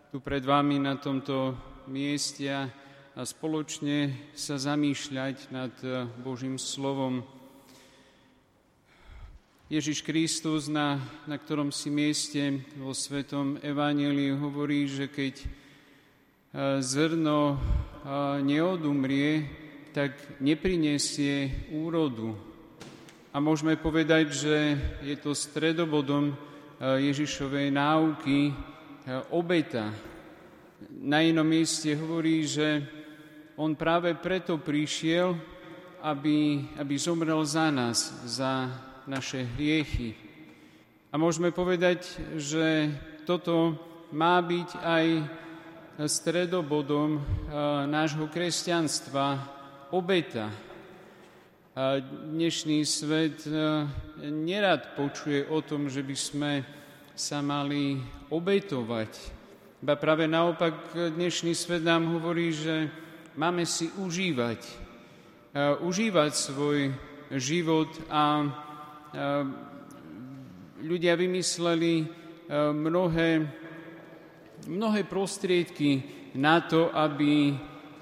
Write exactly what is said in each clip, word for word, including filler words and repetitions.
tu pred vami na tomto mieste a spoločne sa zamýšľať nad Božím slovom. Ježiš Kristus, na, na ktorom si mieste vo Svetom Evanjeliu hovorí, že keď zrno neodumrie, tak neprinesie úrodu. A môžeme povedať, že je to stredobodom Ježišovej náuky obeta. Na inom mieste hovorí, že on práve preto prišiel, aby, aby zomrel za nás, za naše hriechy. A môžeme povedať, že toto má byť aj stredobodom nášho kresťanstva, obeta. A dnešný svet nerad počuje o tom, že by sme sa mali obetovať. Ba práve naopak dnešný svet nám hovorí, že máme si užívať. Užívať svoj život a ľudia vymysleli mnohé, mnohé prostriedky na to, aby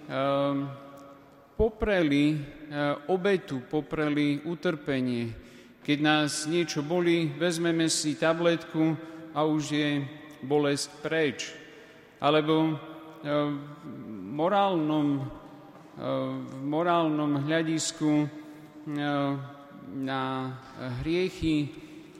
popreli obetu, popreli utrpenie. Keď nás niečo bolí, vezmeme si tabletku a už je bolesť preč. Alebo v morálnom, v morálnom hľadisku na hriechy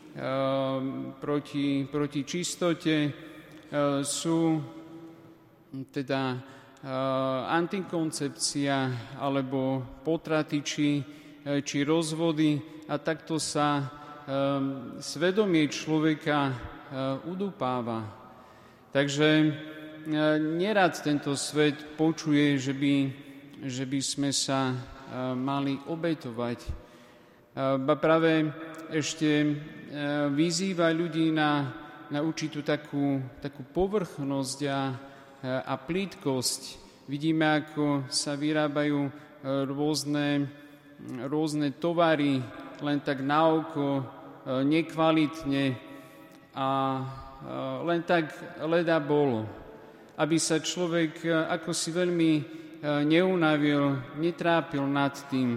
proti, proti čistote sú teda antikoncepcia alebo potraty či, či rozvody a takto sa svedomie človeka udupáva. Takže nerad tento svet počuje, že by, že by sme sa mali obetovať. Ba práve ešte vyzýva ľudí na, na určitú takú, takú povrchnosť a a plítkosť. Vidíme, ako sa vyrábajú rôzne, rôzne tovary len tak na oko, nekvalitne a len tak leda bolo. Aby sa človek ako si veľmi neunavil, netrápil nad tým.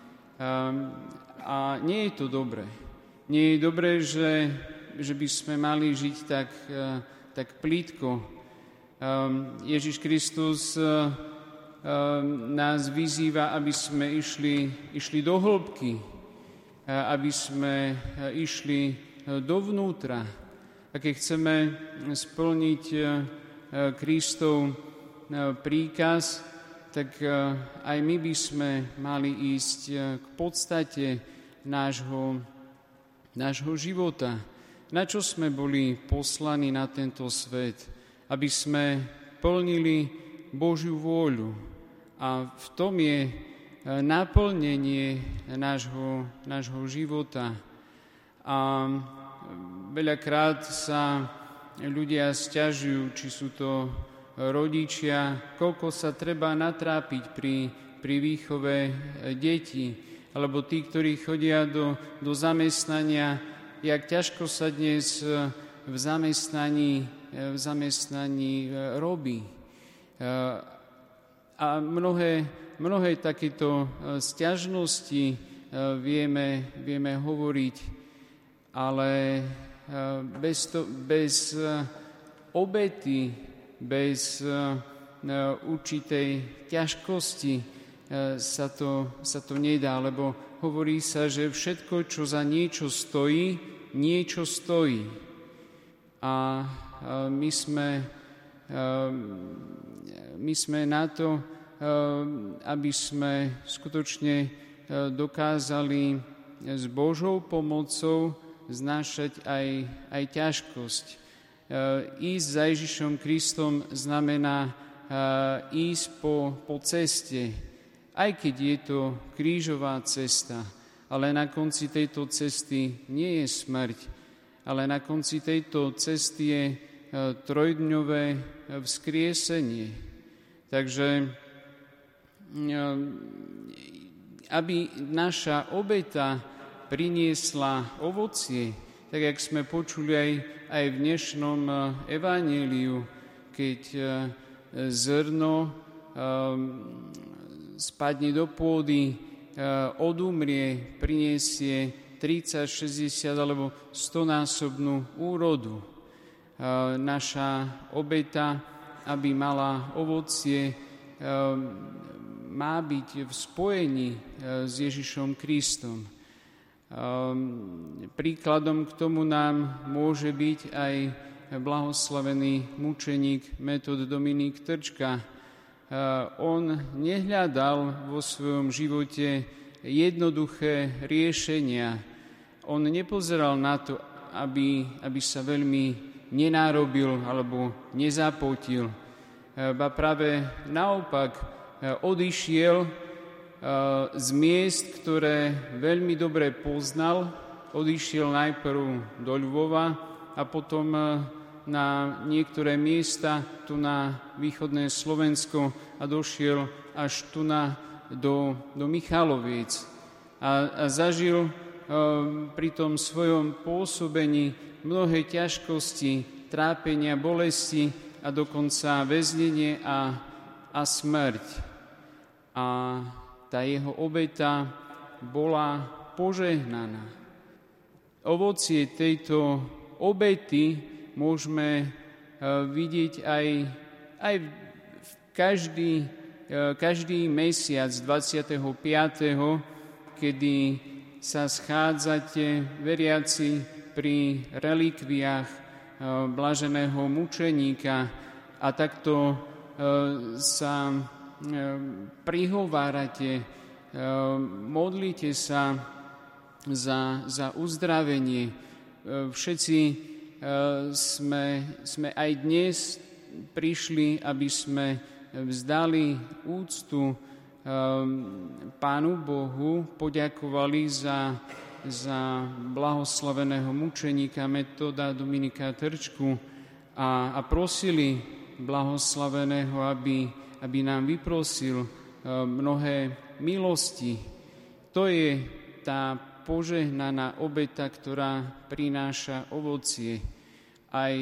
A nie je to dobré. Nie je dobré, že, že by sme mali žiť tak, tak plítko. Ježiš Kristus nás vyzýva, aby sme išli, išli do hĺbky, aby sme išli dovnútra. A keď chceme splniť Kristov príkaz, tak aj my by sme mali ísť k podstate nášho, nášho života. Na čo sme boli poslaní na tento svet? Aby sme plnili Božiu vôľu. A v tom je naplnenie nášho, nášho života. A veľakrát sa ľudia sťažujú, či sú to rodičia, koľko sa treba natrápiť pri, pri výchove detí, alebo tí, ktorí chodia do, do zamestnania, jak ťažko sa dnes v zamestnaní v zamestnaní robí. A mnohé, mnohé takéto sťažnosti vieme, vieme hovoriť, ale bez, to, bez obety, bez určitej ťažkosti sa to, sa to nedá, lebo hovorí sa, že všetko, čo za niečo stojí, niečo stojí. A my sme, my sme na to, aby sme skutočne dokázali s Božou pomocou znášať aj, aj ťažkosť. Ísť za Ježišom Kristom znamená ísť po, po ceste, aj keď je to krížová cesta, ale na konci tejto cesty nie je smrť, ale na konci tejto cesty je trojdňové vzkriesenie. Takže aby naša obeta priniesla ovocie, tak jak sme počuli aj, aj v dnešnom evanjeliu, keď zrno spadne do pôdy, odumrie, prinesie tridsať, šesťdesiat alebo stonásobnú úrodu. Naša obeta, aby mala ovocie, má byť v spojení s Ježišom Kristom. Príkladom k tomu nám môže byť aj blahoslavený mučeník Metod Dominik Trčka. On nehľadal vo svojom živote jednoduché riešenia. On nepozeral na to, aby, aby sa veľmi nenárobil alebo nezapotil. Ba práve naopak odišiel z miest, ktoré veľmi dobre poznal. Odišiel najprv do Ľvova a potom na niektoré miesta tu na východné Slovensko a došiel až tu na, do, do Michaloviec. A, a zažil pri tom svojom pôsobení mnohé ťažkosti, trápenia, bolesti a dokonca väznenie a, a smrť. A tá jeho obeta bola požehnaná. Ovocie tejto obety môžeme vidieť aj, aj v každý, každý mesiac dvadsiateho piateho kedy sa schádzate veriaci pri relikviách blaženého mučeníka a takto sa prihovárate, modlite sa za, za uzdravenie. Všetci sme, sme aj dnes prišli, aby sme vzdali úctu Pánu Bohu, poďakovali za, za blahoslaveného mučeníka Metoda Dominika Trčku a, a prosili blahoslaveného, aby, aby nám vyprosil mnohé milosti. To je tá požehnaná obeta, ktorá prináša ovocie. Aj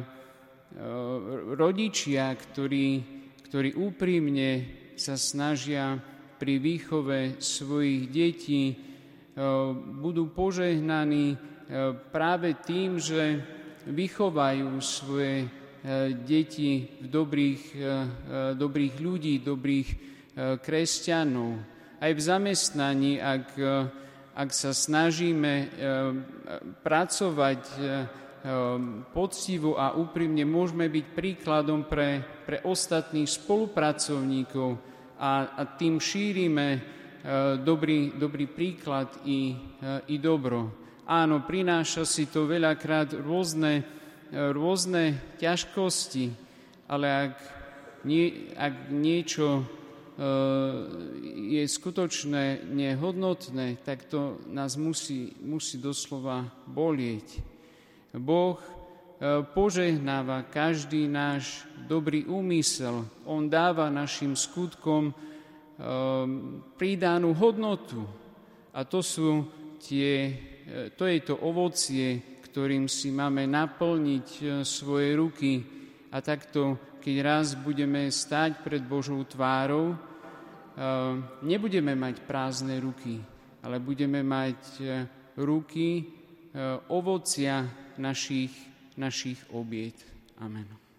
rodičia, ktorí, ktorí úprimne sa snažia pri výchove svojich detí, budú požehnaní práve tým, že vychovajú svoje deti v dobrých, dobrých ľudí, dobrých kresťanov. Aj v zamestnaní, ak, ak sa snažíme pracovať poctivo a úprimne, môžeme byť príkladom pre, pre ostatných spolupracovníkov a, a tým šírime dobrý, dobrý príklad i, i dobro. Áno, prináša si to veľakrát rôzne, rôzne ťažkosti, ale ak, nie, ak niečo je skutočne nehodnotné, tak to nás musí, musí doslova bolieť. Boh požehnáva každý náš dobrý úmysel. On dáva našim skutkom pridanú hodnotu. A to sú tie, to je to ovocie, ktorým si máme naplniť svoje ruky. A takto, keď raz budeme stáť pred Božou tvárou, nebudeme mať prázdne ruky, ale budeme mať ruky ovocia našich, našich obiet. Amen.